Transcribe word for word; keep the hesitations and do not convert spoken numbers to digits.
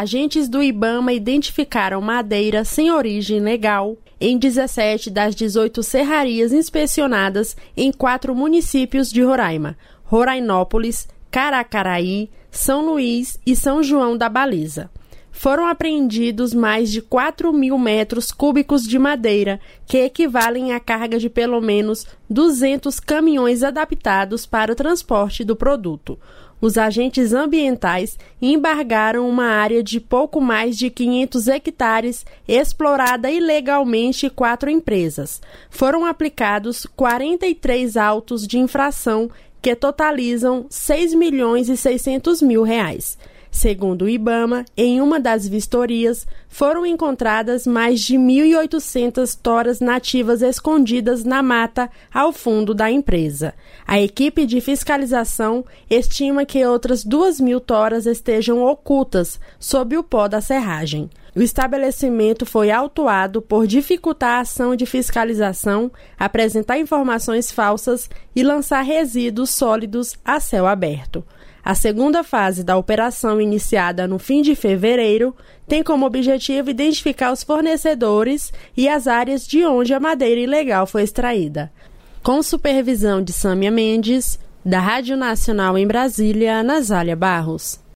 agentes do IBAMA identificaram madeira sem origem legal em dezessete das dezoito serrarias inspecionadas em quatro municípios de Roraima: Rorainópolis, Caracaraí, São Luís e São João da Baliza. Foram apreendidos mais de quatro mil metros cúbicos de madeira, que equivalem à carga de pelo menos duzentos caminhões adaptados para o transporte do produto. Os agentes ambientais embargaram uma área de pouco mais de quinhentos hectares explorada ilegalmente em quatro empresas. Foram aplicados quarenta e três autos de infração que totalizam seis milhões e seiscentos mil reais. Segundo o IBAMA, em uma das vistorias, foram encontradas mais de mil e oitocentas toras nativas escondidas na mata ao fundo da empresa. A equipe de fiscalização estima que outras duas mil toras estejam ocultas sob o pó da serragem. O estabelecimento foi autuado por dificultar a ação de fiscalização, apresentar informações falsas e lançar resíduos sólidos a céu aberto. A segunda fase da operação, iniciada no fim de fevereiro, tem como objetivo identificar os fornecedores e as áreas de onde a madeira ilegal foi extraída. Com supervisão de Sâmia Mendes, da Rádio Nacional em Brasília, Nazália Barros.